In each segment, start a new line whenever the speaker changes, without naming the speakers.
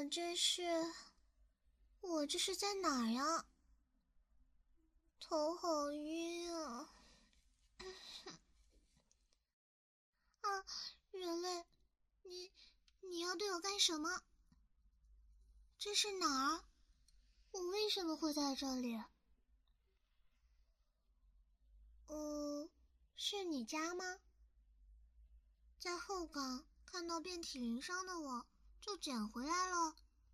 我这是在哪儿呀？头好晕啊！啊，人类，你要对我干什么？这是哪儿？我为什么会在这里？是你家吗？在后港看到遍体鳞伤的我，就捡回来了。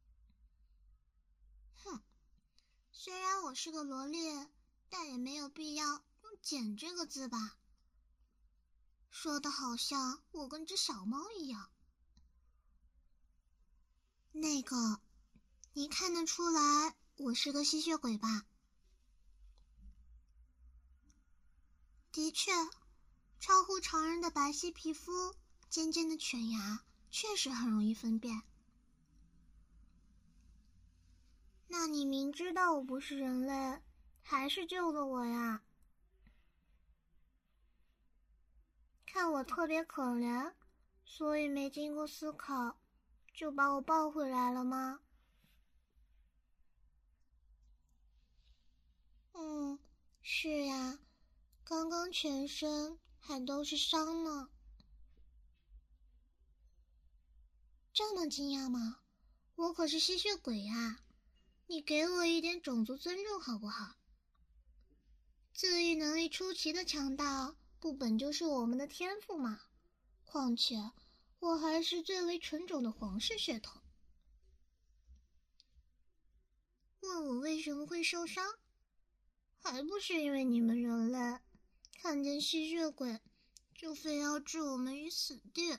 哼，虽然我是个萝莉，但也没有必要用捡这个字吧。说的好像我跟只小猫一样。那个，你看得出来我是个吸血鬼吧？的确，超乎常人的白皙皮肤，尖尖的犬牙，确实很容易分辨。那你明知道我不是人类，还是救了我呀？看我特别可怜，所以没经过思考，就把我抱回来了吗？是呀，刚刚全身还都是伤呢。这么惊讶吗？我可是吸血鬼呀！你给我一点种族尊重好不好？自愈能力出奇的强大，不本就是我们的天赋吗？况且，我还是最为纯种的皇室血统。问我为什么会受伤？还不是因为你们人类看见吸血鬼就非要置我们于死地。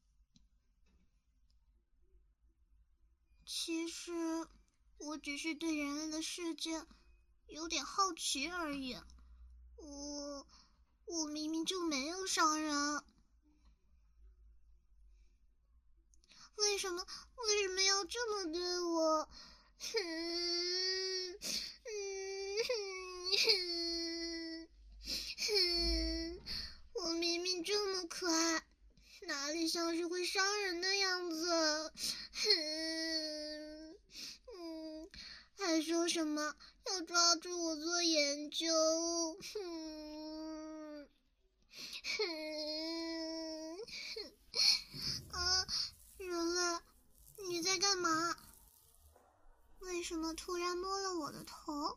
其实，我只是对人类的世界有点好奇而已。我明明就没有伤人，为什么要这么对我？我明明这么可爱，哪里像是会伤人的样子？还说什么要抓住我做研究？人类，你在干嘛？为什么突然摸了我的头？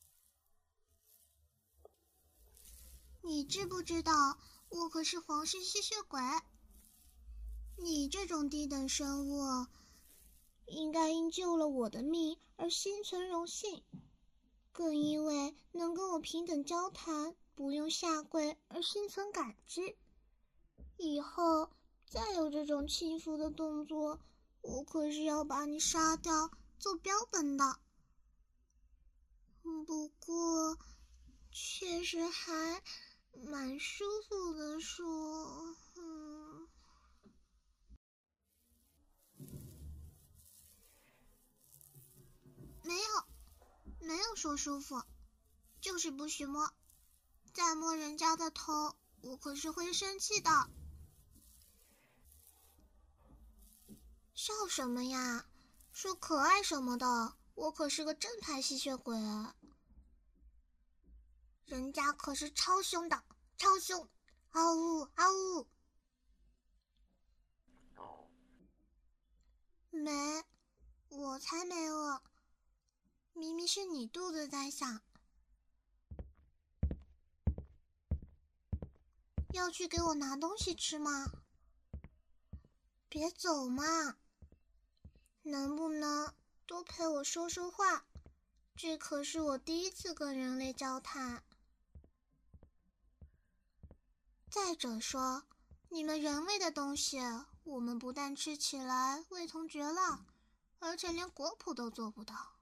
你知不知道我可是皇室吸血鬼？你这种低等生物，应该因救了我的命而心存荣幸，更因为能跟我平等交谈，不用下跪而心存感激。以后再有这种轻浮的动作，我可是要把你杀掉做标本的。不过，确实还蛮舒服的说，没有说舒服，就是不许摸。再摸人家的头，我可是会生气的。笑什么呀？说可爱什么的，我可是个正牌吸血鬼。人家可是超凶的，超凶！嗷呜嗷呜！没，我才没饿。明明是你肚子在响。要去给我拿东西吃吗？别走嘛！能不能多陪我说说话？这可是我第一次跟人类交谈。再者说，你们人类的东西，我们不但吃起来味同嚼蜡，而且连果脯都做不到。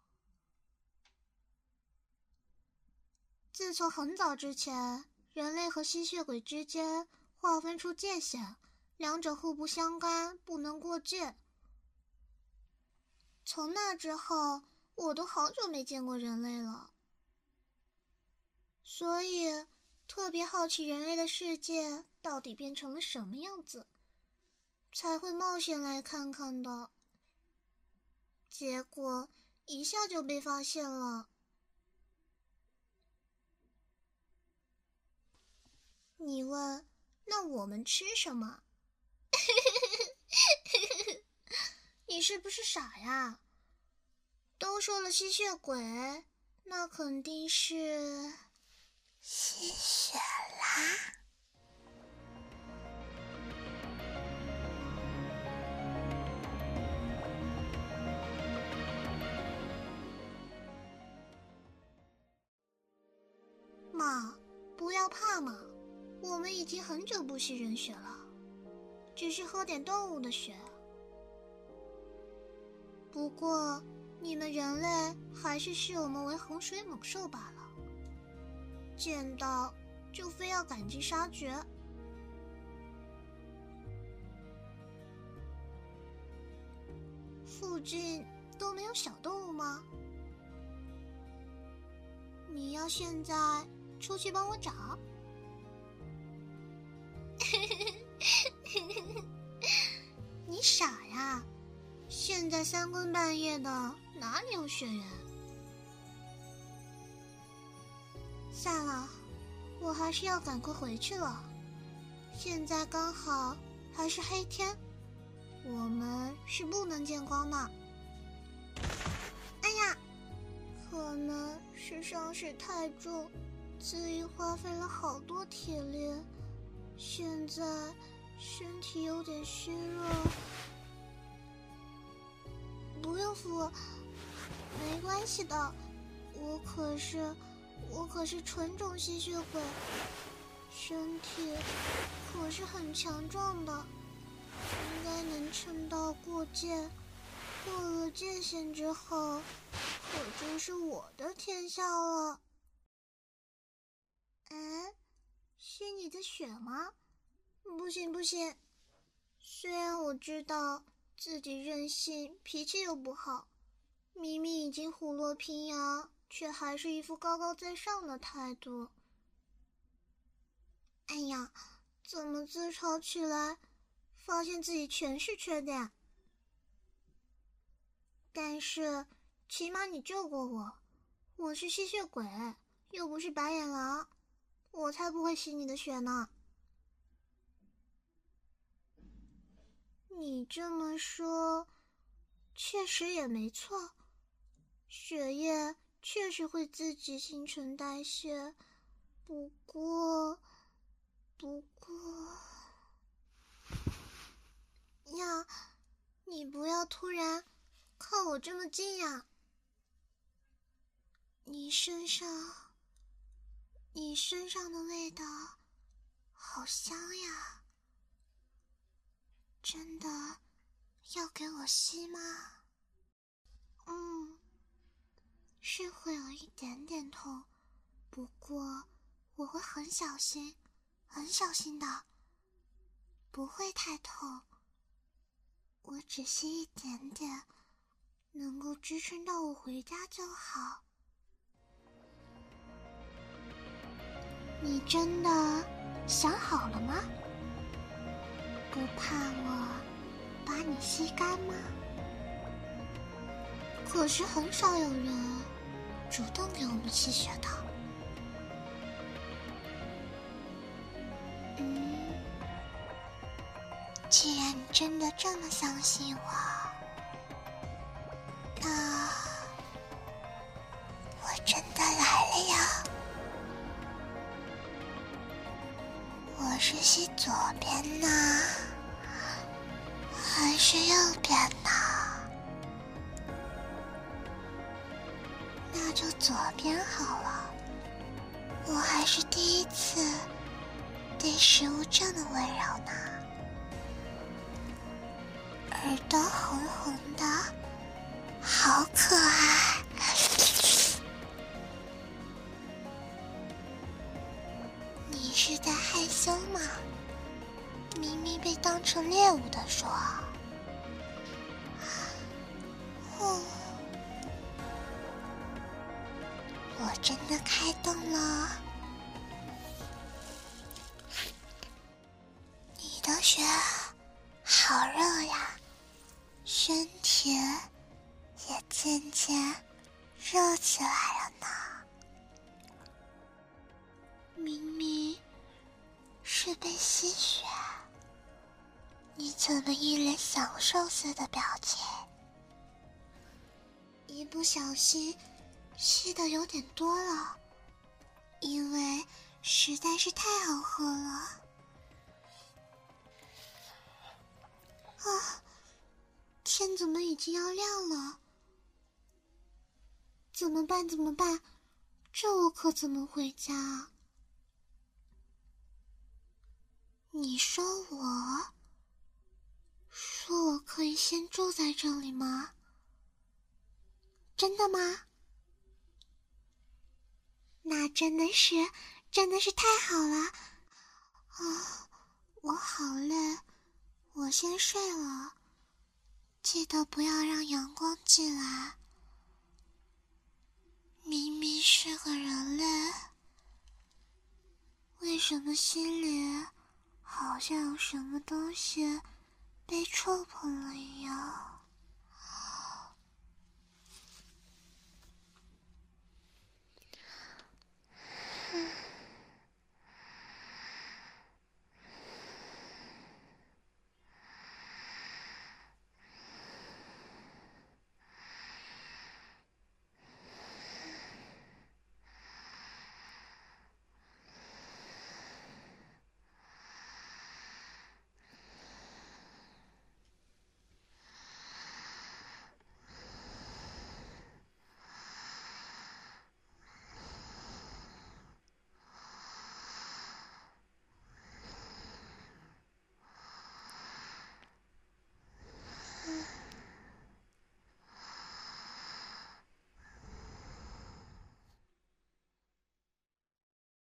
自从很早之前，人类和吸血鬼之间划分出界限，两者互不相干，不能过界。从那之后，我都好久没见过人类了，所以特别好奇人类的世界到底变成了什么样子，才会冒险来看看的。 结果一下就被发现了。你问，那我们吃什么？你是不是傻呀？都说了吸血鬼，那肯定是
吸血啦！
妈，不要怕嘛，我们已经很久不吸人血了，只是喝点动物的血。不过你们人类还是视我们为洪水猛兽罢了，见到就非要赶尽杀绝。附近都没有小动物吗？你要现在出去帮我找？你傻呀，现在3更半夜的，哪里有血缘？算了，我还是要赶快回去了。现在刚好还是黑天，我们是不能见光的。哎呀，可能是伤势太重，自己花费了好多体力，现在身体有点虚弱。不用扶，没关系的，我可是纯种吸血鬼，身体可是很强壮的，应该能撑到过界。过了界限之后，可就是我的天下了。哎，吸你的血吗？不行不行，虽然我知道自己任性，脾气又不好，明明已经虎落平阳，却还是一副高高在上的态度。哎呀，怎么自嘲起来，发现自己全是缺点。但是起码你救过我，我是吸血鬼，又不是白眼狼，我才不会吸你的血呢。你这么说，确实也没错，血液确实会自己新陈代谢，不过呀，你不要突然靠我这么近呀！你身上的味道好香呀，真的要给我吸吗？是会有一点点痛，不过我会很小心的，不会太痛。我只吸一点点，能够支撑到我回家就好。你真的想好了吗？不怕我把你吸干吗？可是很少有人主动给我们吸血的。既然你真的这么相信我，那我真的来了呀！我是吸左边呢，还是右边呢？那就左边好了。我还是第一次对食物这么温柔呢。耳朵红红的，好可爱。你是在害羞吗？明明被当成猎物的说。我真的开动了。你的血好热呀，身体
吸血，你怎么一脸享受似的表情？
一不小心吸的有点多了，因为实在是太好喝了。啊，天怎么已经要亮了？怎么办？怎么办？这我可怎么回家啊？你说我可以先住在这里吗？真的吗？那真的是太好了啊！我好累，我先睡了，记得不要让阳光进来。明明是个人类，为什么心里好像有什么东西被触碰了一样？